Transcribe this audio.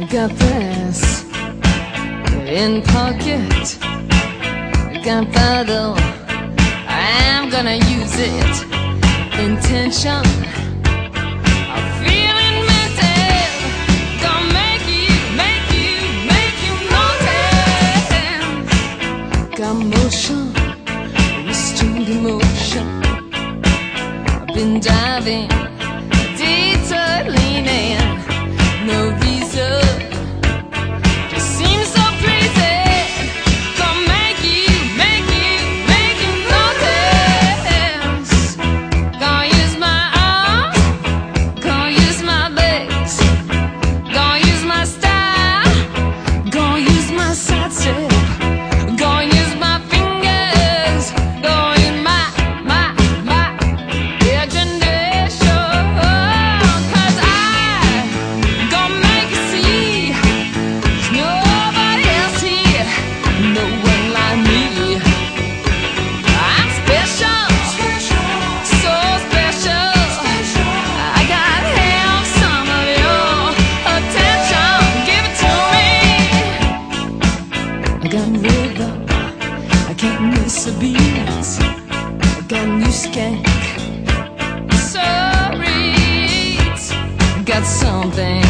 Got this in pocket, gunpowder, I'm gonna use it. Intention of feeling mental, gonna make you notice. Got motion, restrained emotion. I've been diving, detour leaning, no reason. I can't miss a beat. I got new skank. Sorry, got something